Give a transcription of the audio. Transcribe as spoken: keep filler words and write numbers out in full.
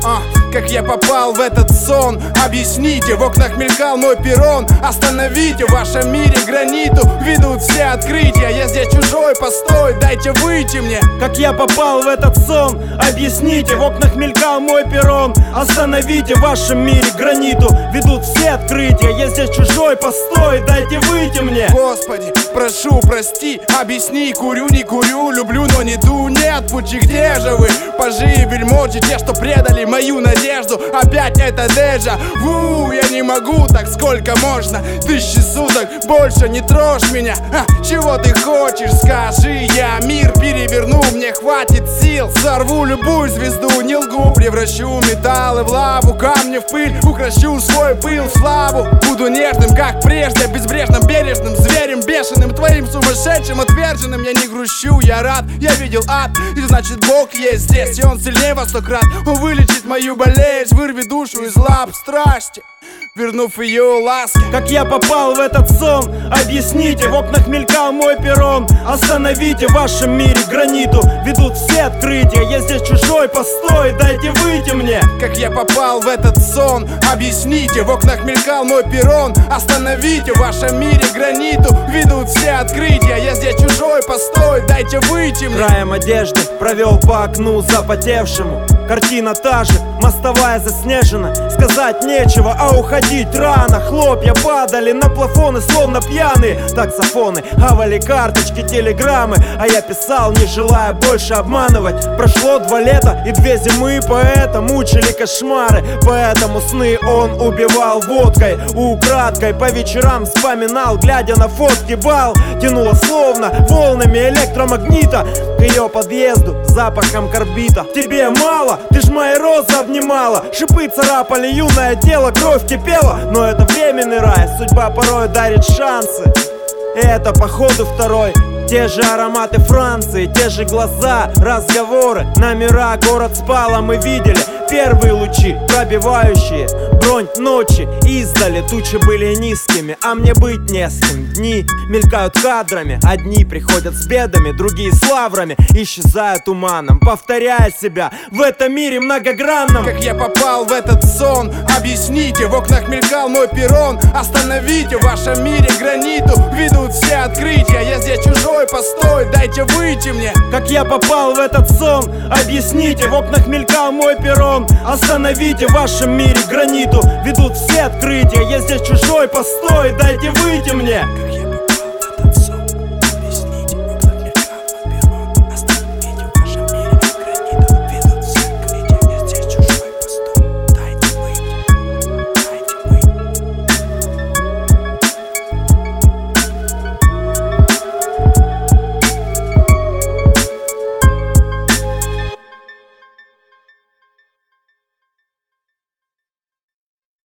А, как я попал в этот сон, объясните. В окнах мелькал мой перрон. Остановите, в вашем мире граниту ведут все открытия. Я здесь чужой, постой, дайте выйти мне. Как я попал в этот сон, объясните. В окнах мелькал мой перрон. Остановите, в вашем мире граниту ведут все открытия. Я здесь чужой, постой, дайте выйти мне. Господи, прошу, прости, объясни. Курю, не курю, люблю, но не ду. Нет пути, где же вы? Пажи и вельможи, те, что предали мою надежду. Опять это дежа ву, я не могу так, сколько можно. Тысячи суток, больше не трожь меня. а, Чего ты хочешь, скажи, я мир переверну. Мне хватит сил, сорву любую звезду. Не лгу, превращу металлы в лаву, камни в пыль, укращу свой пыл в славу. Буду нежным, как прежде, безбрежным, бережным, зверем бешеным, твоим сумасшедшим, отверженным. Я не грущу, я рад, я видел ад, и значит Бог есть здесь, и Он сильнее во сто крат. Он вылечит мою болезнь, вырви душу из лап страсти, вернув ее ласки. Как я попал в этот сон, объясните. В окнах мелькал мой перрон. Остановите, в вашем мире граниту ведут все открытия. Я здесь чужой, постой, дайте выйти мне. Как я попал в этот сон, объясните. В окнах мелькал мой перрон. Остановите, в вашем мире граниту ведут все открытия. Я здесь чужой, постой, дайте выйти мне. Краем одежды провел по окну запотевшему. Картина та же, мостовая заснежена. Сказать нечего, а уходить рано. Хлопья падали на плафоны, словно пьяные таксофоны. Хавали карточки, телеграммы, а я писал, не желая больше обманывать. Прошло два лета и две зимы, поэта мучили кошмары. Поэтому сны он убивал водкой. Украдкой по вечерам вспоминал, глядя на фотки бал. Тянуло словно волнами электромагнита к ее подъезду запахом карбита. Тебе мало? Ты ж мои розы обнимала. Шипы царапали юное тело, кровь кипела. Но это временный рай, судьба порой дарит шансы. И это походу второй. Те же ароматы Франции, те же глаза, разговоры, номера, город спал, а мы видели первые лучи, пробивающие бронь ночи. Издали тучи были низкими, а мне быть не с кем. Дни мелькают кадрами, одни приходят с бедами, другие с лаврами, исчезают туманом, повторяя себя в этом мире многогранном. Как я попал в этот сон, объясните. В окнах мелькал мой перрон. Остановите, в вашем мире граниту ведут все открытия. Я здесь чужой, постой, дайте выйти мне. Как я попал в этот сон, объясните. В окнах мелькал мой перрон. Остановите, в вашем мире граниту ведут все открытия. Я здесь чужой, постой, дайте выйти мне. Как я